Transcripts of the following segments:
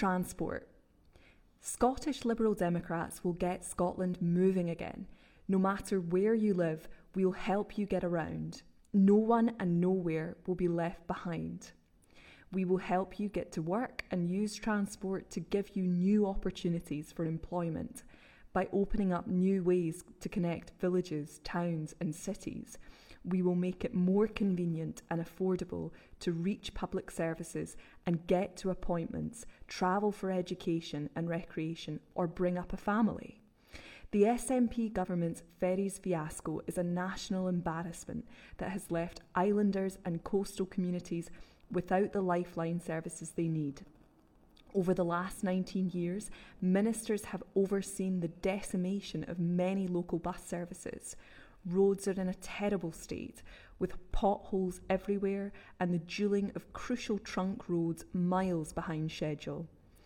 Transport. Scottish Liberal Democrats will get Scotland moving again. No matter where you live, we'll help you get around. No one and nowhere will be left behind. We will help you get to work and use transport to give you new opportunities for employment by opening up new ways to connect villages, towns and cities. We will make it more convenient and affordable to reach public services and get to appointments, travel for education and recreation, or bring up a family. The SNP government's ferries fiasco is a national embarrassment that has left islanders and coastal communities without the lifeline services they need. Over the last 19 years, ministers have overseen the decimation of many local bus services. Roads are in a terrible state, with potholes everywhere and the dualling of crucial trunk roads miles behind schedule.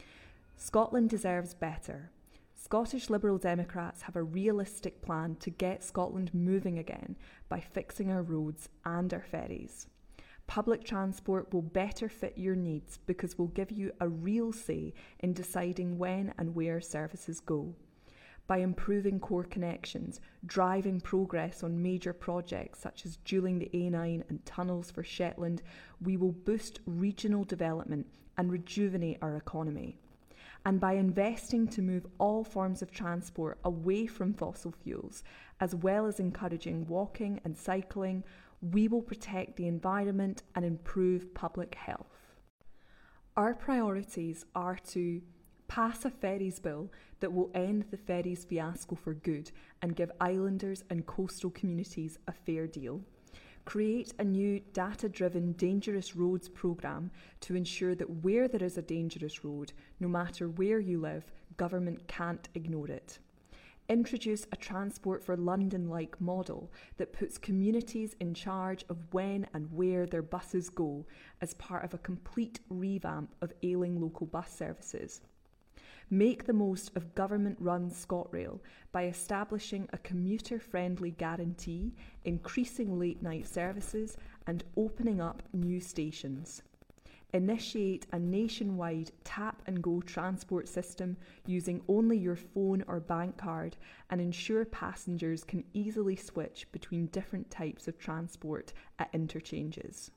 Scotland deserves better. Scottish Liberal Democrats have a realistic plan to get Scotland moving again by fixing our roads and our ferries. Public transport will better fit your needs because we'll give you a real say in deciding when and where services go. By improving core connections, driving progress on major projects such as dualling the A9 and tunnels for Shetland, we will boost regional development and rejuvenate our economy. And by investing to move all forms of transport away from fossil fuels, as well as encouraging walking and cycling, we will protect the environment and improve public health. Our priorities are to pass a ferries bill that will end the ferries fiasco for good and give islanders and coastal communities a fair deal. Create a new data-driven dangerous roads programme to ensure that where there is a dangerous road, no matter where you live, government can't ignore it. Introduce a Transport for London-like model that puts communities in charge of when and where their buses go as part of a complete revamp of ailing local bus services. Make the most of government-run ScotRail by establishing a commuter-friendly guarantee, increasing late-night services and opening up new stations. Initiate a nationwide tap-and-go transport system using only your phone or bank card and ensure passengers can easily switch between different types of transport at interchanges.